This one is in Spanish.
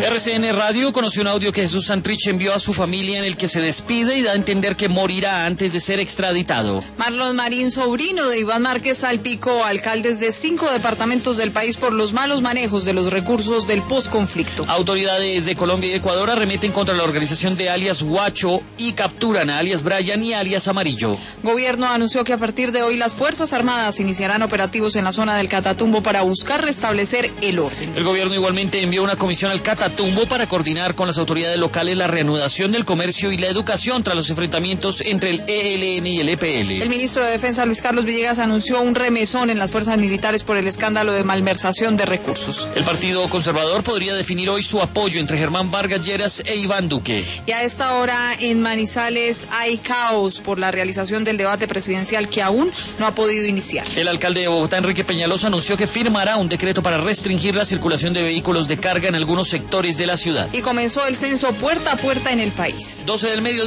RCN Radio conoció un audio que Jesús Santrich envió a su familia en el que se despide y da a entender que morirá antes de ser extraditado. Marlon Marín, sobrino de Iván Márquez, salpicó a alcaldes de 5 departamentos del país por los malos manejos de los recursos del posconflicto. Autoridades de Colombia y Ecuador arremeten contra la organización de alias Guacho y capturan a alias Brian y alias Amarillo. Gobierno anunció que a partir de hoy las Fuerzas Armadas iniciarán operativos en la zona del Catatumbo para buscar restablecer el orden. El gobierno igualmente envió una comisión al Catatumbo para coordinar con las autoridades locales la reanudación del comercio y la educación tras los enfrentamientos entre el ELN y el EPL. El ministro de Defensa, Luis Carlos Villegas, anunció un remesón en las fuerzas militares por el escándalo de malversación de recursos. El Partido Conservador podría definir hoy su apoyo entre Germán Vargas Lleras e Iván Duque. Y a esta hora en Manizales hay caos por la realización del debate presidencial que aún no ha podido iniciar. El alcalde de Bogotá, Enrique Peñalosa, anunció que firmará un decreto para restringir la circulación de vehículos de carga en algunos sectores de la ciudad. Y comenzó el censo puerta a puerta en el país. 12 del mediodía.